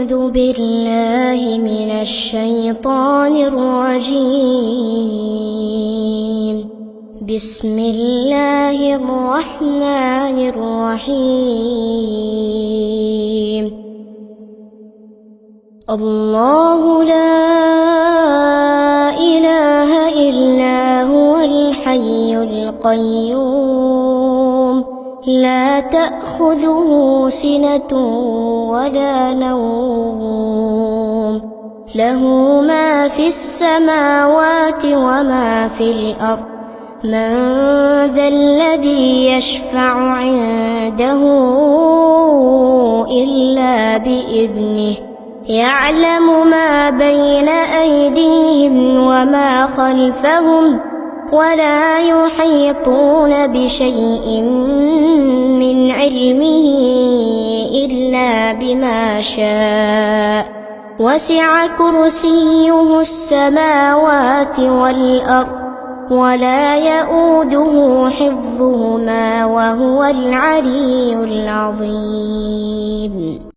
أعوذ بالله من الشيطان الرجيم. بسم الله الرحمن الرحيم. الله لا إله إلا هو الحي القيوم لا تأخذه سنة ولا نوم له ما في السماوات وما في الأرض من ذا الذي يشفع عنده إلا بإذنه يعلم ما بين أيديهم وما خلفهم ولا يحيطون بشيء من علمه إلا بما شاء وسع كرسيه السماوات والأرض ولا يؤوده حفظهما وهو العلي العظيم.